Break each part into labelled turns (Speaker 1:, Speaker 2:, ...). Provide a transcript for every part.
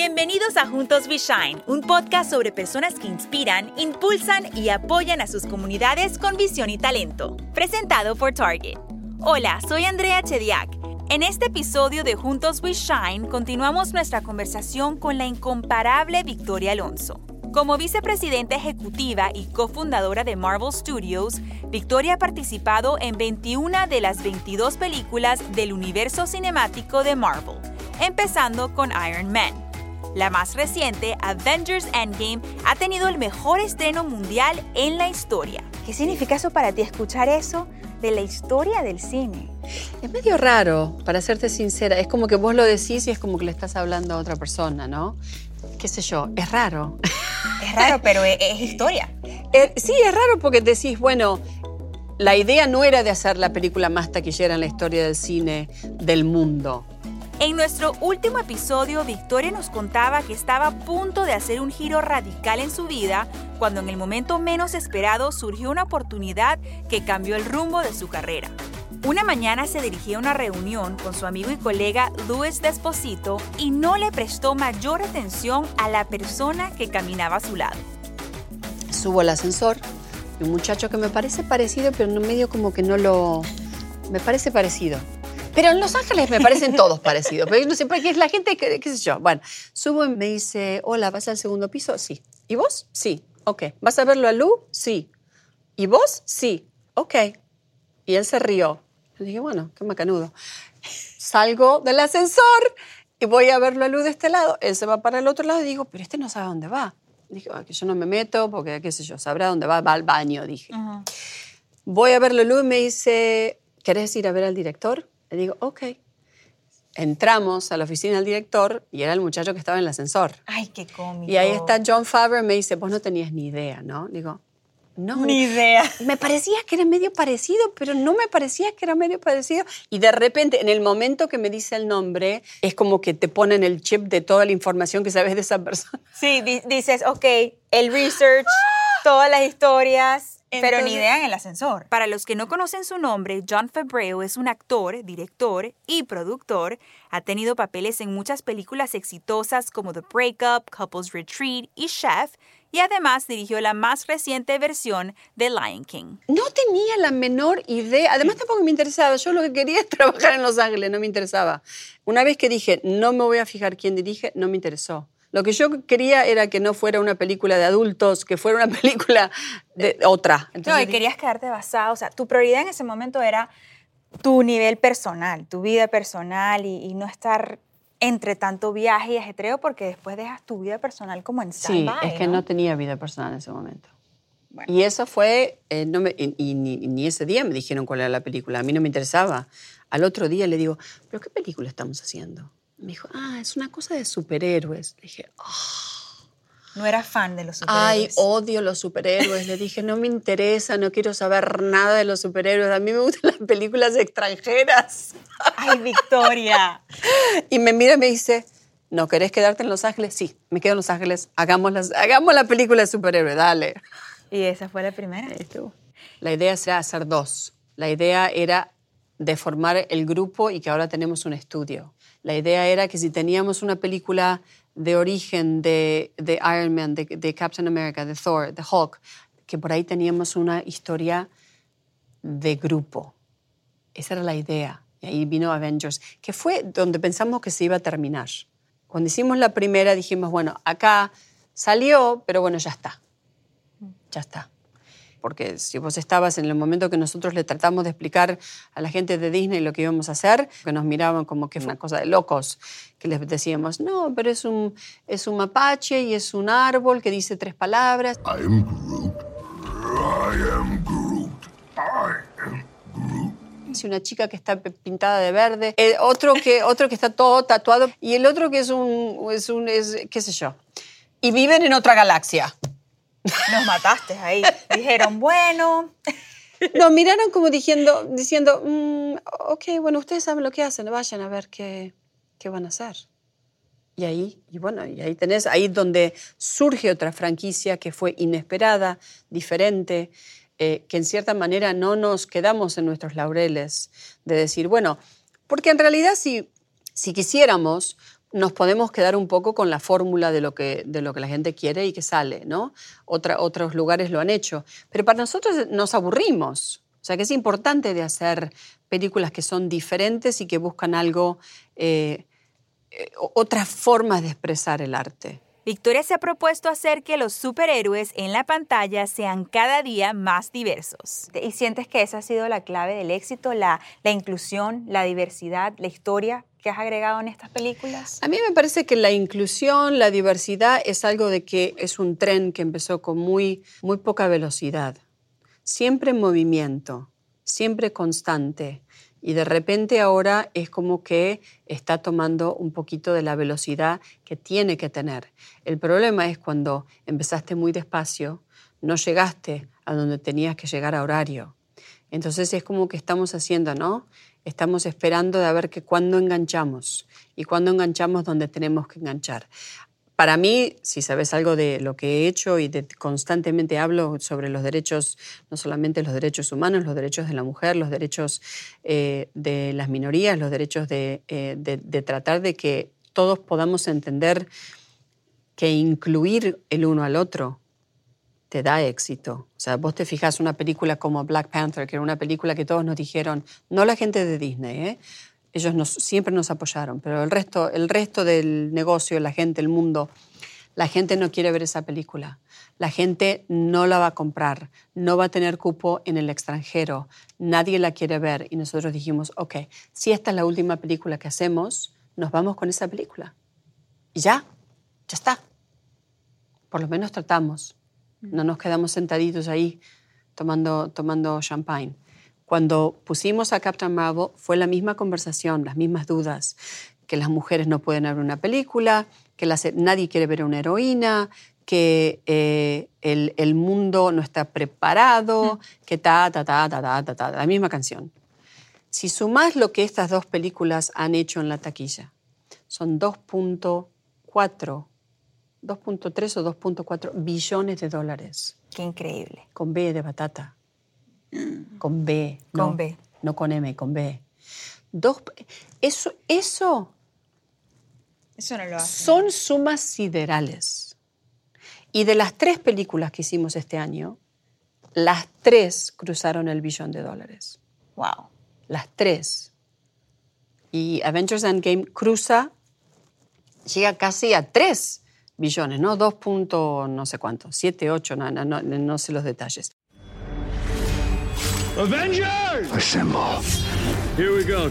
Speaker 1: Bienvenidos a Juntos We Shine, un podcast sobre personas que inspiran, impulsan y apoyan a sus comunidades con visión y talento. Presentado por Target. Hola, soy Andrea Chediak. En este episodio de Juntos We Shine continuamos nuestra conversación con la incomparable Victoria Alonso. Como vicepresidenta ejecutiva y cofundadora de Marvel Studios, Victoria ha participado en 21 de las 22 películas del universo cinemático de Marvel, empezando con Iron Man. La más reciente, Avengers Endgame, ha tenido el mejor estreno mundial en la historia. ¿Qué significa eso para ti, escuchar eso de la historia del cine?
Speaker 2: Es medio raro, para serte sincera. Es como que vos lo decís y es como que le estás hablando a otra persona, ¿no? Qué sé yo, es raro.
Speaker 1: Es raro, pero es historia.
Speaker 2: Sí, es raro porque decís, bueno, la idea no era de hacer la película más taquillera en la historia del cine del mundo.
Speaker 1: En nuestro último episodio, Victoria nos contaba que estaba a punto de hacer un giro radical en su vida cuando en el momento menos esperado surgió una oportunidad que cambió el rumbo de su carrera. Una mañana se dirigía a una reunión con su amigo y colega Louis Desposito y no le prestó mayor atención a la persona que caminaba a su lado.
Speaker 2: Subo al ascensor y un muchacho que me parece parecido, pero no medio como que no lo... Me parece parecido. Pero en Los Ángeles me parecen todos parecidos. Pero no sé, porque es la gente, qué sé yo. Bueno, subo y me dice, hola, ¿vas al segundo piso? Sí. ¿Y vos? Sí. Ok. ¿Vas a verlo a Lou? Sí. ¿Y vos? Sí. Ok. Y él se rió. Yo dije, bueno, qué macanudo. Salgo del ascensor y voy a verlo a Lou de este lado. Él se va para el otro lado y digo, pero este no sabe dónde va. Dije, que yo no me meto porque, qué sé yo, sabrá dónde va al baño, dije. Uh-huh. Voy a verlo a Lou y me dice, ¿querés ir a ver al director? Le digo, ok. Entramos a la oficina del director y era el muchacho que estaba en el ascensor.
Speaker 1: Ay, qué cómico.
Speaker 2: Y ahí está Jon Favreau y me dice, vos no tenías ni idea, ¿no? Digo, no.
Speaker 1: Ni idea.
Speaker 2: Me parecía que era medio parecido, pero no me parecía que era medio parecido. Y de repente, en el momento que me dice el nombre, es como que te ponen el chip de toda la información que sabes de esa persona.
Speaker 1: Sí, dices, ok, el research, todas las historias... Pero ni idea en el ascensor. Para los que no conocen su nombre, Jon Favreau es un actor, director y productor. Ha tenido papeles en muchas películas exitosas como The Breakup, Couples Retreat y Chef. Y además dirigió la más reciente versión de Lion King.
Speaker 2: No tenía la menor idea. Además tampoco me interesaba. Yo lo que quería es trabajar en Los Ángeles, no me interesaba. Una vez que dije, no me voy a fijar quién dirige, no me interesó. Lo que yo quería era que no fuera una película de adultos, que fuera una película de otra.
Speaker 1: Entonces, no, y querías quedarte basado. O sea, tu prioridad en ese momento era tu nivel personal, tu vida personal y no estar entre tanto viaje y ajetreo porque después dejas tu vida personal como en stand-by.
Speaker 2: Sí, es que no tenía vida personal en ese momento. Bueno. Y eso fue, ni ese día me dijeron cuál era la película. A mí no me interesaba. Al otro día le digo, ¿pero qué película estamos haciendo? Me dijo, es una cosa de superhéroes. Le dije,
Speaker 1: No eras fan de los superhéroes.
Speaker 2: Ay, odio los superhéroes. Le dije, no me interesa, no quiero saber nada de los superhéroes. A mí me gustan las películas extranjeras.
Speaker 1: Ay, Victoria.
Speaker 2: Y me mira y me dice, ¿no querés quedarte en Los Ángeles? Sí, me quedo en Los Ángeles. Hagamos la película de superhéroes, dale.
Speaker 1: ¿Y esa fue la primera?
Speaker 2: La idea era hacer 2. La idea era de formar el grupo y que ahora tenemos un estudio. La idea era que si teníamos una película de origen de Iron Man, de Captain America, de Thor, de Hulk, que por ahí teníamos una historia de grupo. Esa era la idea. Y ahí vino Avengers, que fue donde pensamos que se iba a terminar. Cuando hicimos la primera dijimos, bueno, acá salió, pero bueno, ya está. Ya está. Porque si vos estabas en el momento que nosotros le tratamos de explicar a la gente de Disney lo que íbamos a hacer, que nos miraban como que fue una cosa de locos, que les decíamos, no, pero es un mapache y es un árbol que dice 3 palabras.
Speaker 3: I am Groot. I am Groot. I am Groot.
Speaker 2: Una chica que está pintada de verde, otro que está todo tatuado y el otro que es qué sé yo. Y viven en otra galaxia.
Speaker 1: Nos mataste ahí. Dijeron, bueno.
Speaker 2: Nos miraron como diciendo, ok, bueno, ustedes saben lo que hacen, vayan a ver qué van a hacer. Y ahí tenés, ahí donde surge otra franquicia que fue inesperada, diferente, que en cierta manera no nos quedamos en nuestros laureles de decir, bueno, porque en realidad si quisiéramos, nos podemos quedar un poco con la fórmula de lo que la gente quiere y que sale, ¿no? Otros lugares lo han hecho. Pero para nosotros nos aburrimos. O sea, que es importante de hacer películas que son diferentes y que buscan algo, otras formas de expresar el arte.
Speaker 1: Victoria se ha propuesto hacer que los superhéroes en la pantalla sean cada día más diversos. ¿Y sientes que esa ha sido la clave del éxito, la inclusión, la diversidad, la historia que has agregado en estas películas?
Speaker 2: A mí me parece que la inclusión, la diversidad es algo de que es un tren que empezó con muy poca velocidad, siempre en movimiento, siempre constante. Y de repente ahora es como que está tomando un poquito de la velocidad que tiene que tener. El problema es cuando empezaste muy despacio, no llegaste a donde tenías que llegar a horario. Entonces es como que estamos haciendo, ¿no? Estamos esperando de ver que cuándo enganchamos y cuándo enganchamos donde tenemos que enganchar. Para mí, si sabes algo de lo que he hecho y constantemente hablo sobre los derechos, no solamente los derechos humanos, los derechos de la mujer, los derechos de las minorías, los derechos de tratar de que todos podamos entender que incluir el uno al otro te da éxito. O sea, vos te fijas una película como Black Panther, que era una película que todos nos dijeron, no la gente de Disney, ellos siempre nos apoyaron, pero el resto del negocio, la gente, el mundo, la gente no quiere ver esa película. La gente no la va a comprar, no va a tener cupo en el extranjero, nadie la quiere ver. Y nosotros dijimos, ok, si esta es la última película que hacemos, nos vamos con esa película. Y ya está. Por lo menos tratamos. No nos quedamos sentaditos ahí tomando champagne. Cuando pusimos a Captain Marvel fue la misma conversación, las mismas dudas, que las mujeres no pueden ver una película, que nadie quiere ver una heroína, que el mundo no está preparado, que la misma canción. Si sumás lo que estas dos películas han hecho en la taquilla, son 2.3 o 2.4 billones de dólares.
Speaker 1: Qué increíble.
Speaker 2: Con B de batata. Con B.
Speaker 1: Con B.
Speaker 2: No con M, con B. Eso
Speaker 1: no lo hace.
Speaker 2: Son sumas siderales. Y de las 3 películas que hicimos este año, las 3 cruzaron el $1 billón.
Speaker 1: Wow.
Speaker 2: Las 3. Y Avengers Endgame llega casi a 3 billones, ¿no? 2 no sé cuánto, 7, 8, no sé los detalles.
Speaker 3: Avengers! Assemble.
Speaker 4: Here we go.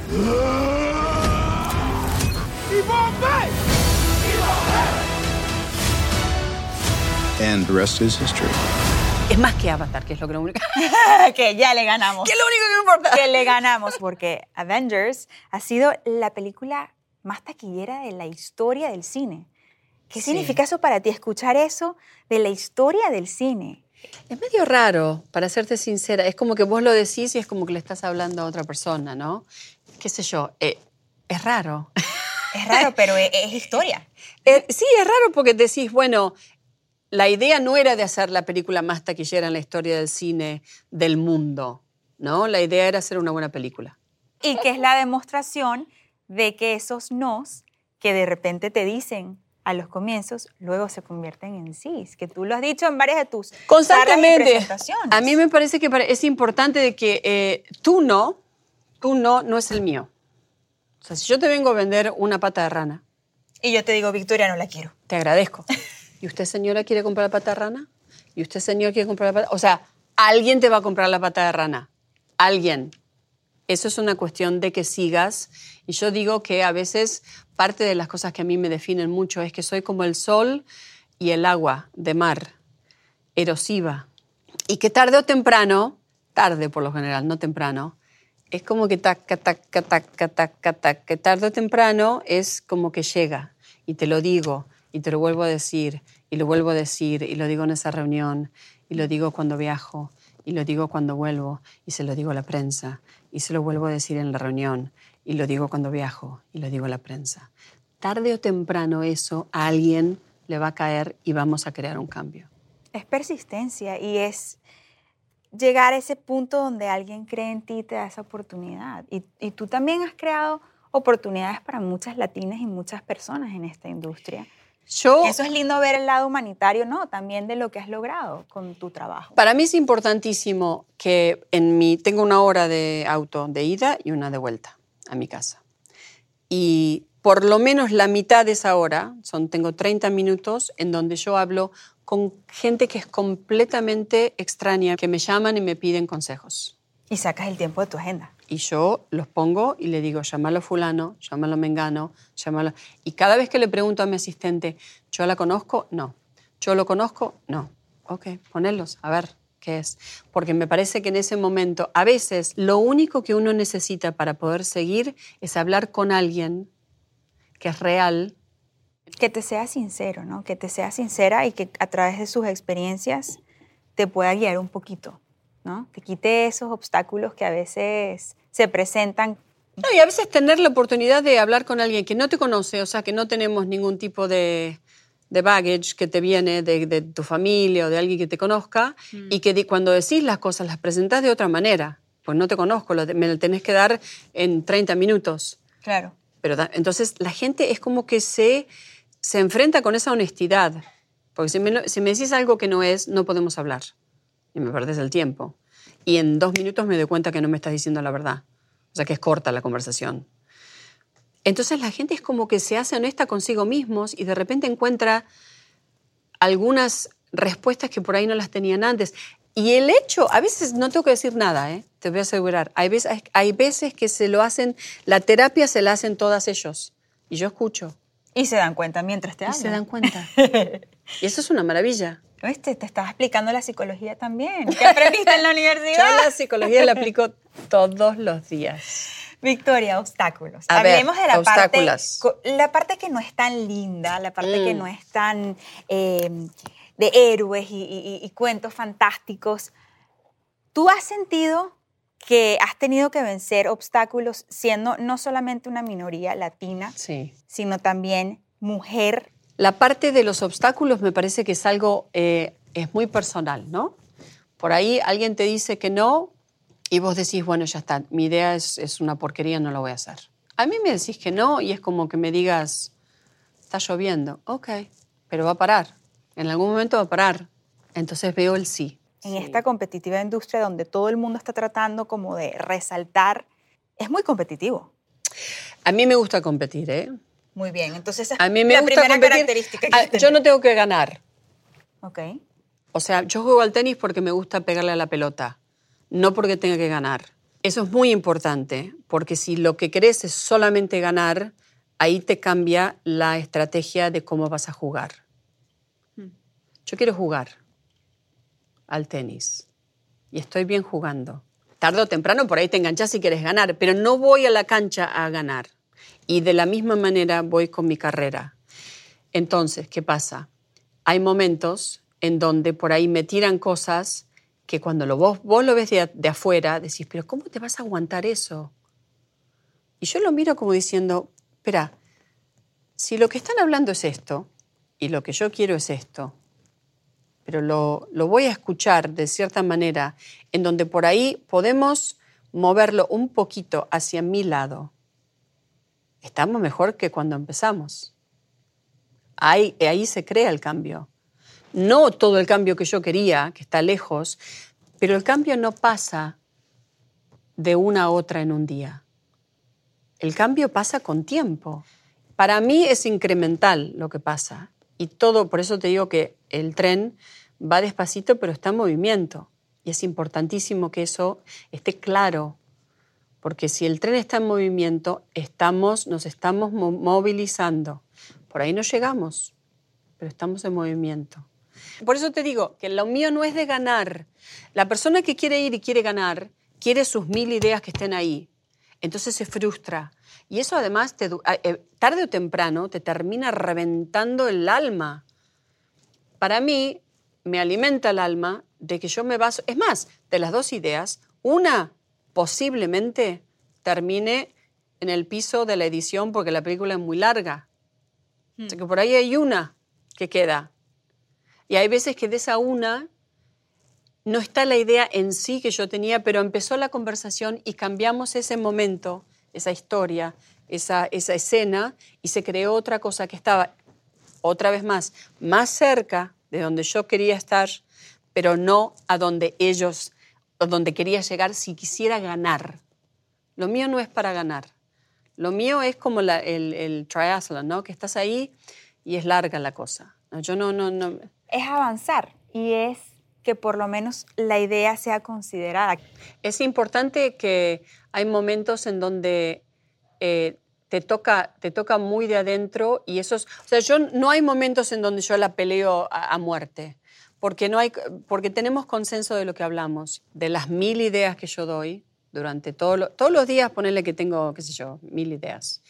Speaker 5: And the rest is history.
Speaker 2: Es más que Avatar, que es lo único.
Speaker 1: Que ya le ganamos.
Speaker 2: Que es lo único que me importa.
Speaker 1: Que le ganamos, porque Avengers ha sido la película más taquillera de la historia del cine. ¿Qué significa eso para ti, escuchar eso de la historia del cine?
Speaker 2: Es medio raro, para serte sincera. Es como que vos lo decís y es como que le estás hablando a otra persona, ¿no? Qué sé yo, es raro.
Speaker 1: Es raro, pero es historia.
Speaker 2: Sí, es raro porque decís, bueno, la idea no era de hacer la película más taquillera en la historia del cine del mundo, ¿no? La idea era hacer una buena película.
Speaker 1: Y que es la demostración de que esos nos que de repente te dicen a los comienzos, luego se convierten en sí, que tú lo has dicho en varias de tus
Speaker 2: constantemente
Speaker 1: presentaciones.
Speaker 2: A mí me parece que es importante de que tú no es el mío. O sea, si yo te vengo a vender una pata de rana.
Speaker 1: Y yo te digo, Victoria, no la quiero.
Speaker 2: Te agradezco. ¿Y usted, señora, quiere comprar la pata de rana? ¿Y usted, señor, quiere comprar la pata? O sea, alguien te va a comprar la pata de rana. Alguien. Eso es una cuestión de que sigas. Y yo digo que a veces parte de las cosas que a mí me definen mucho es que soy como el sol y el agua de mar, erosiva. Y que tarde o temprano, tarde por lo general, no temprano, es como que que tarde o temprano es como que llega. Y te lo digo, y te lo vuelvo a decir, y lo vuelvo a decir, y lo digo en esa reunión, y lo digo cuando viajo, y lo digo cuando vuelvo, y se lo digo a la prensa, y se lo vuelvo a decir en la reunión, y lo digo cuando viajo, y lo digo a la prensa. Tarde o temprano eso a alguien le va a caer y vamos a crear un cambio.
Speaker 1: Es persistencia y es llegar a ese punto donde alguien cree en ti y te da esa oportunidad. Y tú también has creado oportunidades para muchas latinas y muchas personas en esta industria.
Speaker 2: Yo,
Speaker 1: Eso es lindo ver el lado humanitario, ¿no? También de lo que has logrado con tu trabajo.
Speaker 2: para mí es importantísimo que tengo 1 hora de auto de ida y 1 de vuelta a mi casa. Y por lo menos la mitad de esa hora, tengo 30 minutos en donde yo hablo con gente que es completamente extraña, que me llaman y me piden consejos.
Speaker 1: Y sacas el tiempo de tu agenda.
Speaker 2: Y yo los pongo y le digo, llámalo fulano, llámalo mengano, llámalo... Y cada vez que le pregunto a mi asistente, ¿yo la conozco? No. ¿Yo lo conozco? No. Ok, ponerlos, a ver qué es. Porque me parece que en ese momento, a veces, lo único que uno necesita para poder seguir es hablar con alguien que es real.
Speaker 1: Que te sea sincero, ¿no? Que te sea sincera y que a través de sus experiencias te pueda guiar un poquito, ¿no? Te quite esos obstáculos que a veces se presentan.
Speaker 2: No, y a veces tener la oportunidad de hablar con alguien que no te conoce, o sea, que no tenemos ningún tipo de baggage que te viene de tu familia o de alguien que te conozca, y que cuando decís las cosas las presentás de otra manera. Pues no te conozco, me lo tenés que dar en 30 minutos.
Speaker 1: Claro.
Speaker 2: Pero entonces la gente es como que se enfrenta con esa honestidad. Porque si me decís algo que no es, no podemos hablar. Y me perdés el tiempo. Y en 2 minutos me doy cuenta que no me estás diciendo la verdad. O sea, que es corta la conversación. Entonces la gente es como que se hace honesta consigo mismos y de repente encuentra algunas respuestas que por ahí no las tenían antes. Y el hecho, a veces no tengo que decir nada, te voy a asegurar. Hay veces que se lo hacen, la terapia se la hacen todas ellos. Y yo escucho.
Speaker 1: Y se dan cuenta mientras te hablan.
Speaker 2: Y se dan cuenta. Y eso es una maravilla.
Speaker 1: ¿Viste? Te estaba explicando la psicología también. ¿Qué aprendiste en la universidad?
Speaker 2: Yo la psicología la aplico todos los días.
Speaker 1: Victoria, obstáculos.
Speaker 2: Hablemos
Speaker 1: de la
Speaker 2: la
Speaker 1: parte que no es tan linda, la parte que no es tan de héroes y cuentos fantásticos. ¿Tú has sentido que has tenido que vencer obstáculos siendo no solamente una minoría latina,
Speaker 2: sí,
Speaker 1: sino también mujer?
Speaker 2: La parte de los obstáculos me parece que es algo, es muy personal, ¿no? Por ahí alguien te dice que no y vos decís, bueno, ya está, mi idea es una porquería, no lo voy a hacer. A mí me decís que no y es como que me digas, está lloviendo, ok, pero va a parar, en algún momento va a parar. Entonces veo el sí.
Speaker 1: En esta competitiva industria donde todo el mundo está tratando como de resaltar, es muy competitivo.
Speaker 2: A mí me gusta competir, ¿eh?
Speaker 1: Muy bien, entonces
Speaker 2: a mí me
Speaker 1: la
Speaker 2: gusta
Speaker 1: primera
Speaker 2: competir.
Speaker 1: característica.
Speaker 2: Yo no tengo que ganar.
Speaker 1: Ok.
Speaker 2: O sea, yo juego al tenis porque me gusta pegarle a la pelota, no porque tenga que ganar. Eso es muy importante, porque si lo que querés es solamente ganar, ahí te cambia la estrategia de cómo vas a jugar. Yo quiero jugar al tenis y estoy bien jugando. Tarde o temprano por ahí te enganchás si quieres ganar, pero no voy a la cancha a ganar. Y de la misma manera voy con mi carrera. Entonces, ¿qué pasa? Hay momentos en donde por ahí me tiran cosas que cuando vos lo ves de afuera, decís, pero ¿cómo te vas a aguantar eso? Y yo lo miro como diciendo, espera, si lo que están hablando es esto, y lo que yo quiero es esto, pero lo voy a escuchar de cierta manera, en donde por ahí podemos moverlo un poquito hacia mi lado, estamos mejor que cuando empezamos. Ahí se crea el cambio. No todo el cambio que yo quería, que está lejos, pero el cambio no pasa de una a otra en un día. El cambio pasa con tiempo. Para mí es incremental lo que pasa. Y todo, por eso te digo que el tren va despacito, pero está en movimiento. Y es importantísimo que eso esté claro. Porque si el tren está en movimiento, nos estamos movilizando. Por ahí no llegamos, pero estamos en movimiento. Por eso te digo que lo mío no es de ganar. La persona que quiere ir y quiere ganar, quiere sus 1000 ideas que estén ahí. Entonces se frustra. Y eso además, tarde o temprano, te termina reventando el alma. Para mí, me alimenta el alma de que yo me baso... Es más, de las 2 ideas, una posiblemente termine en el piso de la edición porque la película es muy larga. O sea que por ahí hay una que queda. Y hay veces que de esa una no está la idea en sí que yo tenía, pero empezó la conversación y cambiamos ese momento, esa historia, esa escena y se creó otra cosa que estaba, otra vez más cerca de donde yo quería estar, pero no a donde donde quería llegar si quisiera ganar. Lo mío no es para ganar. Lo mío es como el triathlon, ¿no? Que estás ahí y es larga la cosa. Yo no.
Speaker 1: Es avanzar y es que por lo menos la idea sea considerada.
Speaker 2: Es importante que hay momentos en donde te toca muy de adentro y esos... O sea, no hay momentos en donde yo la peleo a muerte, porque tenemos consenso de lo que hablamos, de las 1000 ideas que yo doy durante todos los días, ponerle que tengo, qué sé yo, 1000 ideas.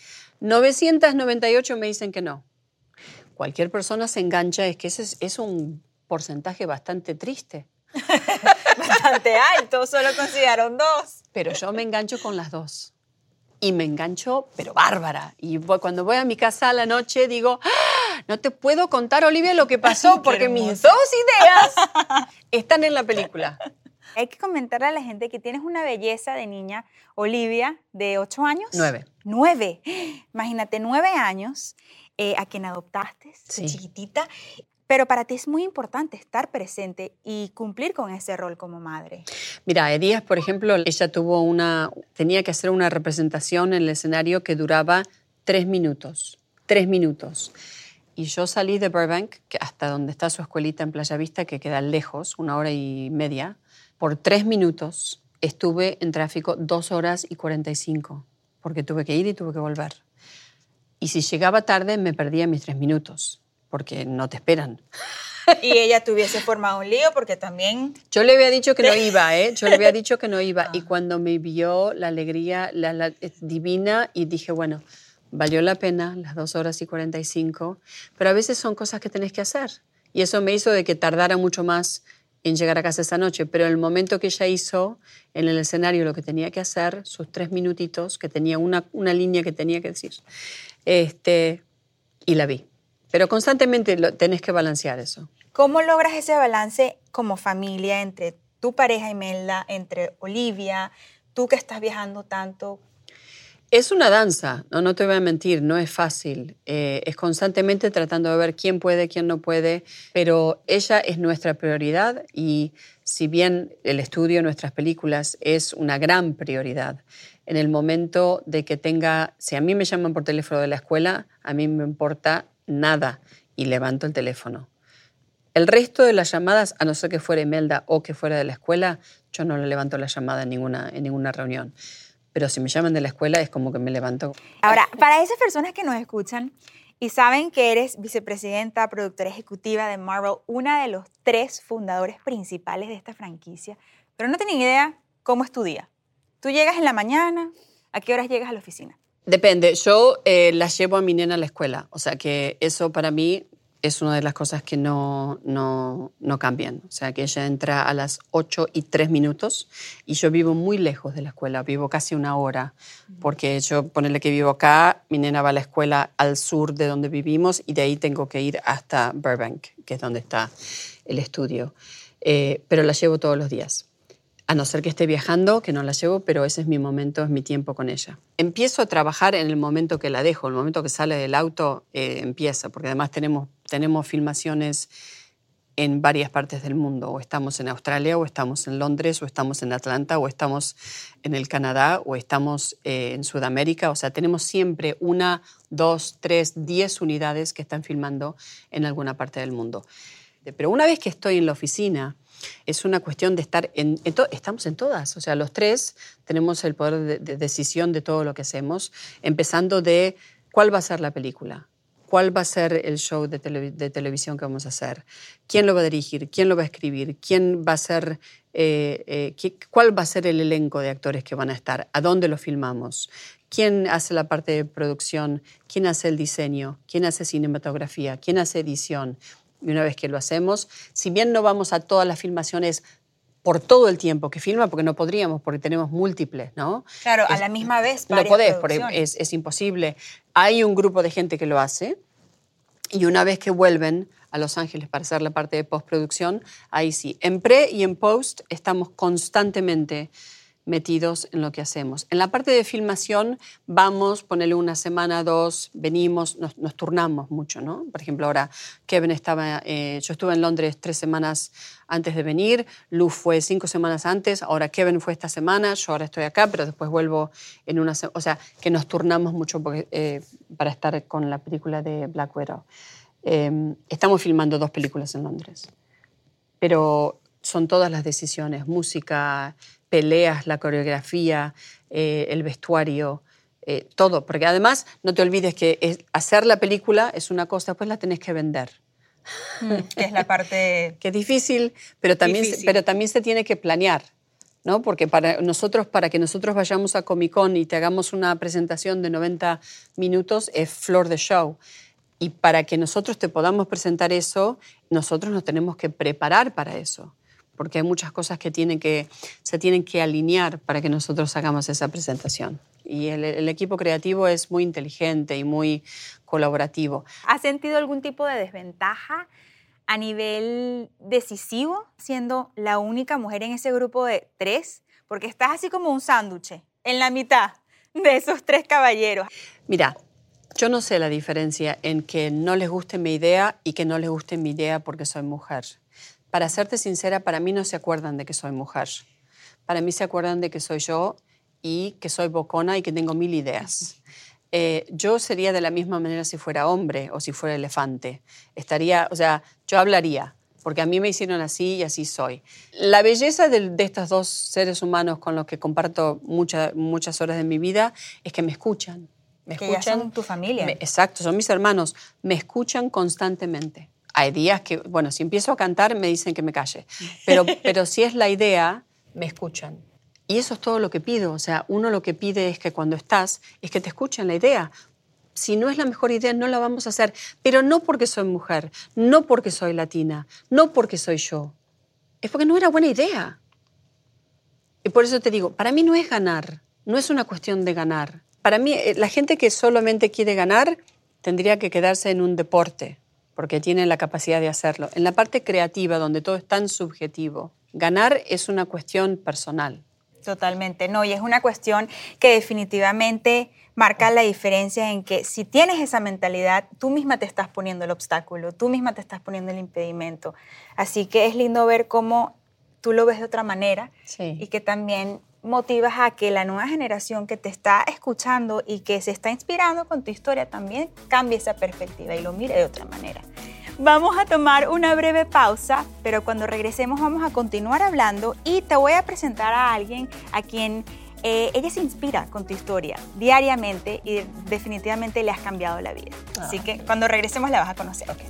Speaker 2: 998 me dicen que no. Cualquier persona se engancha, es que ese es un porcentaje bastante triste.
Speaker 1: Bastante alto, solo consideraron 2.
Speaker 2: Pero yo me engancho con las 2. Y me engancho, pero bárbara. Y cuando voy a mi casa a la noche digo, ¡ah! No te puedo contar, Olivia, lo que pasó, porque mis 2 ideas están en la película.
Speaker 1: Hay que comentarle a la gente que tienes una belleza de niña, Olivia, de 8 años.
Speaker 2: 9.
Speaker 1: 9. Imagínate, 9 años, a quien adoptaste,
Speaker 2: Sí.
Speaker 1: chiquitita. Pero para ti es muy importante estar presente y cumplir con ese rol como madre.
Speaker 2: Mira, Edías, por ejemplo, ella tenía que hacer una representación en el escenario que duraba 3 minutos. 3 minutos. Y yo salí de Burbank, hasta donde está su escuelita en Playa Vista, que queda lejos, 1 hora y media. Por 3 minutos estuve en tráfico 2 horas y 45, porque tuve que ir y tuve que volver. Y si llegaba tarde, me perdía mis 3 minutos, porque no te esperan.
Speaker 1: Y ella tuviese formado un lío porque también...
Speaker 2: Yo le había dicho que no iba, ¿eh? Yo le había dicho que no iba. Y cuando me vio la alegría divina y dije, bueno, valió la pena las 2 horas y 45, pero a veces son cosas que tenés que hacer. Y eso me hizo de que tardara mucho más en llegar a casa esa noche. Pero el momento que ella hizo en el escenario lo que tenía que hacer, sus 3 minutitos, que tenía una línea que tenía que decir, y la vi. Pero constantemente tenés que balancear eso.
Speaker 1: ¿Cómo logras ese balance como familia entre tu pareja Imelda, entre Olivia, tú que estás viajando tanto?
Speaker 2: Es una danza, no te voy a mentir, no es fácil. Es constantemente tratando de ver quién puede, quién no puede, pero ella es nuestra prioridad y si bien el estudio de nuestras películas es una gran prioridad, en el momento de que si a mí me llaman por teléfono de la escuela, a mí me importa nada y levanto el teléfono. El resto de las llamadas, a no ser que fuera Imelda o que fuera de la escuela, yo no le levanto la llamada en ninguna reunión. Pero si me llaman de la escuela es como que me levanto.
Speaker 1: Ahora, para esas personas que nos escuchan y saben que eres vicepresidenta, productora ejecutiva de Marvel, una de los 3 fundadores principales de esta franquicia, pero no tienen idea cómo es tu día. ¿Tú llegas en la mañana? ¿A qué horas llegas a la oficina?
Speaker 2: Depende. Yo las llevo a mi nena a la escuela. O sea que eso para mí es una de las cosas que no cambian. O sea, que ella entra a las 8:03 y yo vivo muy lejos de la escuela, vivo casi 1 hora, porque yo, ponerle que vivo acá, mi nena va a la escuela al sur de donde vivimos y de ahí tengo que ir hasta Burbank, que es donde está el estudio. Pero la llevo todos los días. A no ser que esté viajando, que no la llevo, pero ese es mi momento, es mi tiempo con ella. Empiezo a trabajar en el momento que la dejo, el momento que sale del auto empieza, porque además tenemos filmaciones en varias partes del mundo. O estamos en Australia, o estamos en Londres, o estamos en Atlanta, o estamos en el Canadá, o estamos en Sudamérica. O sea, tenemos siempre 1, 2, 3, 10 unidades que están filmando en alguna parte del mundo. Pero una vez que estoy en la oficina, es una cuestión de estar estamos en todas. O sea, los 3 tenemos el poder de decisión de todo lo que hacemos, empezando de cuál va a ser la película, cuál va a ser el show de televisión que vamos a hacer, quién lo va a dirigir, quién lo va a escribir, quién va a ser, cuál va a ser el elenco de actores que van a estar, a dónde lo filmamos, quién hace la parte de producción, quién hace el diseño, quién hace cinematografía, quién hace edición. Y una vez que lo hacemos, si bien no vamos a todas las filmaciones por todo el tiempo que filma, porque no podríamos, porque tenemos múltiples, ¿no?
Speaker 1: Claro, a la misma vez.
Speaker 2: No podés, porque es imposible. Hay un grupo de gente que lo hace y una vez que vuelven a Los Ángeles para hacer la parte de postproducción, ahí sí. En pre y en post estamos constantemente metidos en lo que hacemos. En la parte de filmación vamos, ponele una semana, 2, venimos, nos turnamos mucho, ¿no? Por ejemplo, ahora Kevin yo estuve en Londres 3 semanas antes de venir, Lu fue 5 semanas antes, ahora Kevin fue esta semana, yo ahora estoy acá, pero después vuelvo en una semana. O sea, que nos turnamos mucho para estar con la película de Black Widow. Estamos filmando 2 películas en Londres, pero son todas las decisiones, música, peleas, la coreografía, el vestuario, todo. Porque además, no te olvides que hacer la película es una cosa, después la tenés que vender.
Speaker 1: Que es la parte...
Speaker 2: Que es difícil, pero también se tiene que planear, ¿no? Porque para que nosotros vayamos a Comic Con y te hagamos una presentación de 90 minutos, es flor de show. Y para que nosotros te podamos presentar eso, nosotros nos tenemos que preparar para eso. Porque hay muchas cosas que se tienen que alinear para que nosotros hagamos esa presentación. Y el equipo creativo es muy inteligente y muy colaborativo.
Speaker 1: ¿Has sentido algún tipo de desventaja a nivel decisivo siendo la única mujer en ese grupo de 3? Porque estás así como un sándwich en la mitad de esos 3 caballeros.
Speaker 2: Mira, yo no sé la diferencia en que no les guste mi idea y que no les guste mi idea porque soy mujer. Para serte sincera, para mí no se acuerdan de que soy mujer. Para mí se acuerdan de que soy yo y que soy bocona y que tengo 1000 ideas. Yo sería de la misma manera si fuera hombre o si fuera elefante. Yo hablaría, porque a mí me hicieron así y así soy. La belleza de estos 2 seres humanos con los que comparto muchas horas de mi vida es que me escuchan.
Speaker 1: Que ya son tu familia.
Speaker 2: Exacto, son mis hermanos. Me escuchan constantemente. Hay días que, bueno, si empiezo a cantar me dicen que me calle, pero si es la idea, me escuchan. Y eso es todo lo que pido. O sea, uno lo que pide es que cuando estás, es que te escuchen la idea. Si no es la mejor idea, no la vamos a hacer. Pero no porque soy mujer, no porque soy latina, no porque soy yo. Es porque no era buena idea. Y por eso te digo, para mí no es ganar, no es una cuestión de ganar. Para mí, la gente que solamente quiere ganar tendría que quedarse en un deporte, porque tienen la capacidad de hacerlo. En la parte creativa, donde todo es tan subjetivo, ganar es una cuestión personal.
Speaker 1: Totalmente, no, y es una cuestión que definitivamente marca la diferencia en que si tienes esa mentalidad, tú misma te estás poniendo el obstáculo, tú misma te estás poniendo el impedimento. Así que es lindo ver cómo tú lo ves de otra manera, sí, y que también motivas a que la nueva generación que te está escuchando y que se está inspirando con tu historia también cambie esa perspectiva y lo mire de otra manera. Vamos a tomar una breve pausa, pero cuando regresemos vamos a continuar hablando y te voy a presentar a alguien a quien ella se inspira con tu historia diariamente y definitivamente le has cambiado la vida. Así que cuando regresemos la vas a conocer. Okay.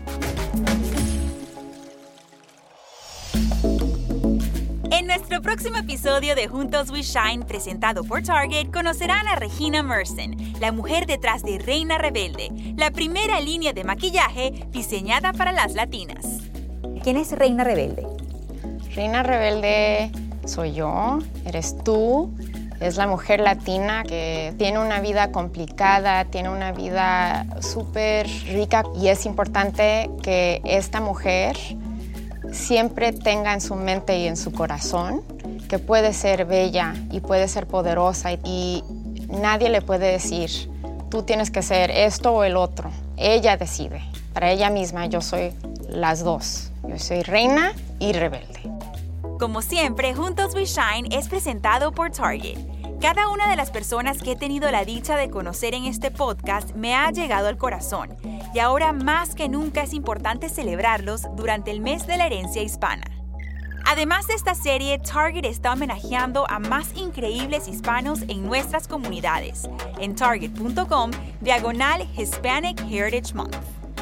Speaker 1: En nuestro próximo episodio de Juntos We Shine, presentado por Target, conocerán a Regina Merson, la mujer detrás de Reina Rebelde, la primera línea de maquillaje diseñada para las latinas. ¿Quién es Reina Rebelde?
Speaker 4: Reina Rebelde soy yo, eres tú. Es la mujer latina que tiene una vida complicada, tiene una vida súper rica y es importante que esta mujer siempre tenga en su mente y en su corazón que puede ser bella y puede ser poderosa y nadie le puede decir, tú tienes que ser esto o el otro. Ella decide. Para ella misma yo soy las dos. Yo soy reina y rebelde.
Speaker 1: Como siempre, Juntos We Shine es presentado por Target. Cada una de las personas que he tenido la dicha de conocer en este podcast me ha llegado al corazón y ahora más que nunca es importante celebrarlos durante el mes de la herencia hispana. Además de esta serie, Target está homenajeando a más increíbles hispanos en nuestras comunidades en target.com/Hispanic Heritage Month.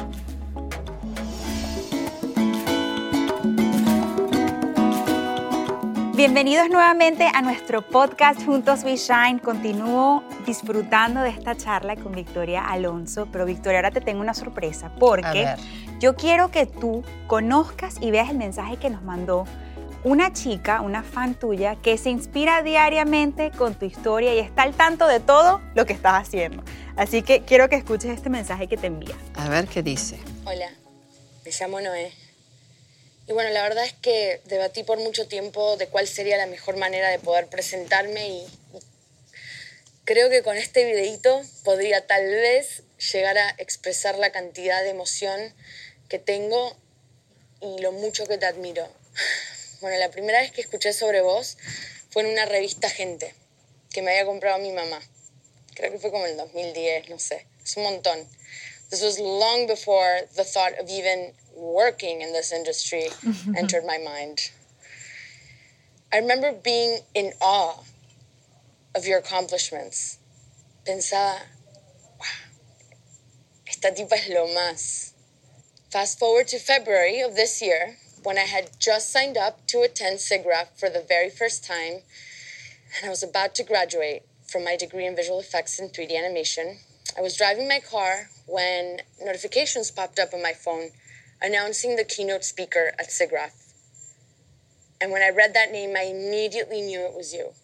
Speaker 1: Bienvenidos nuevamente a nuestro podcast Juntos We Shine. Continúo disfrutando de esta charla con Victoria Alonso, pero Victoria, ahora te tengo una sorpresa porque yo quiero que tú conozcas y veas el mensaje que nos mandó una chica, una fan tuya, que se inspira diariamente con tu historia y está al tanto de todo lo que estás haciendo. Así que quiero que escuches este mensaje que te envía.
Speaker 2: A ver qué dice.
Speaker 6: Hola, me llamo Noé. Y bueno, la verdad es que debatí por mucho tiempo de cuál sería la mejor manera de poder presentarme y creo que con este videíto podría tal vez llegar a expresar la cantidad de emoción que tengo y lo mucho que te admiro. Bueno, la primera vez que escuché sobre vos fue en una revista Gente que me había comprado mi mamá. Creo que fue como en el 2010, no sé. Es un montón. This was long before the thought of even working in this industry entered my mind. I remember being in awe of your accomplishments. Pensaba, wow, esta tipa es lo más. Fast forward to February of this year, when I had just signed up to attend SIGGRAPH for the very first time, and I was about to graduate from my degree in visual effects and 3D animation. I was driving my car when notifications popped up on my phone announcing the keynote speaker at SIGGRAPH. And when I read that name, I immediately knew it was you.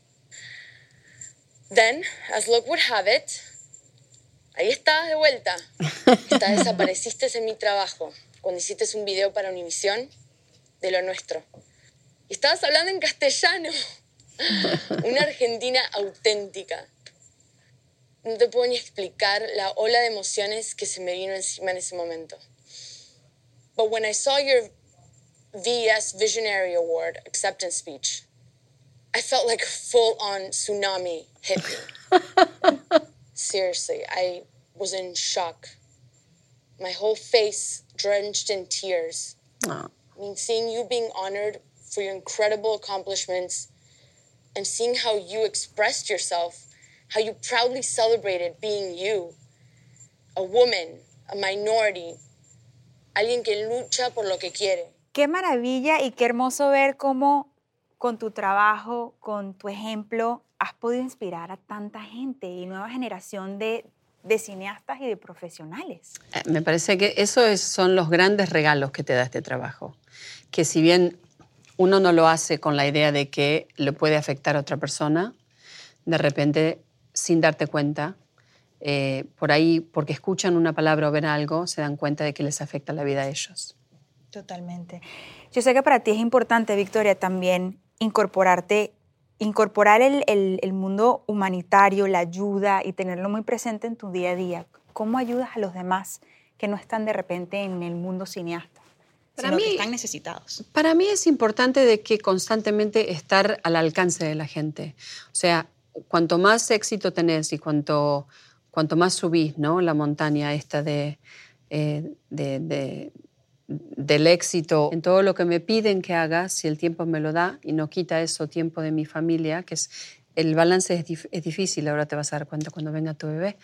Speaker 6: Then, as luck would have it, ahí estabas de vuelta. Esta vez apareciste en mi trabajo, cuando hiciste un video para Univision de lo nuestro. Y estabas hablando en castellano. Una Argentina auténtica. No te puedo ni explicar la ola de emociones que se me vino encima en ese momento. But when I saw your VES Visionary Award acceptance speech, I felt like a full-on tsunami hit me. Seriously, I was in shock. My whole face drenched in tears.
Speaker 2: Oh.
Speaker 6: I mean, seeing you being honored for your incredible accomplishments and seeing how you expressed yourself, how you proudly celebrated being you, a woman, a minority, alguien que lucha por lo que quiere.
Speaker 1: Qué maravilla y qué hermoso ver cómo con tu trabajo, con tu ejemplo, has podido inspirar a tanta gente y nueva generación de cineastas y de profesionales.
Speaker 2: Me parece que son los grandes regalos que te da este trabajo. Que si bien uno no lo hace con la idea de que le puede afectar a otra persona, de repente, sin darte cuenta, por ahí, porque escuchan una palabra o ven algo, se dan cuenta de que les afecta la vida a ellos.
Speaker 1: Totalmente. Yo sé que para ti es importante, Victoria, también incorporar el mundo humanitario, la ayuda y tenerlo muy presente en tu día a día. ¿Cómo ayudas a los demás que no están de repente en el mundo cineasta, sino que están necesitados?
Speaker 2: Para mí es importante de que constantemente estar al alcance de la gente. O sea, cuanto más éxito tenés y cuanto más subís, ¿no?, la montaña esta del éxito, en todo lo que me piden que haga, si el tiempo me lo da y no quita eso tiempo de mi familia, que es el balance es difícil, ahora te vas a dar cuenta cuando venga tu bebé.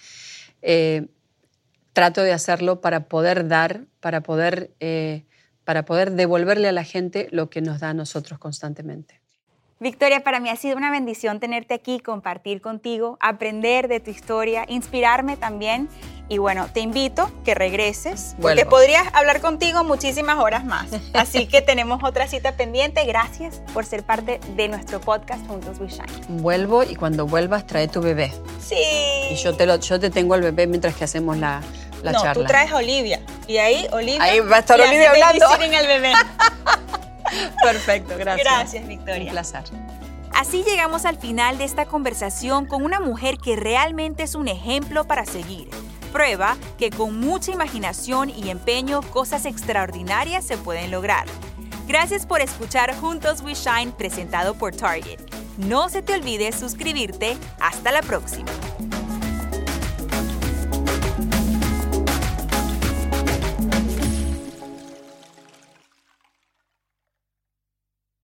Speaker 2: Trato de hacerlo para poder dar, para poder devolverle a la gente lo que nos da a nosotros constantemente.
Speaker 1: Victoria, para mí ha sido una bendición tenerte aquí, compartir contigo, aprender de tu historia, inspirarme también. Y bueno, te invito que regreses, porque podrías hablar contigo muchísimas horas más. Así que tenemos otra cita pendiente. Gracias por ser parte de nuestro podcast Juntos We Shine.
Speaker 2: Vuelvo y cuando vuelvas trae tu bebé.
Speaker 1: Sí.
Speaker 2: Y yo te tengo al bebé mientras que hacemos la charla.
Speaker 1: No, tú traes a Olivia. Y ahí va
Speaker 2: a estar Olivia hablando.
Speaker 1: Al bebé.
Speaker 2: Perfecto, gracias.
Speaker 1: Gracias, Victoria.
Speaker 2: Un placer.
Speaker 1: Así llegamos al final de esta conversación con una mujer que realmente es un ejemplo para seguir. Prueba que con mucha imaginación y empeño cosas extraordinarias se pueden lograr. Gracias por escuchar Juntos We Shine, presentado por Target. No se te olvide suscribirte. Hasta la próxima.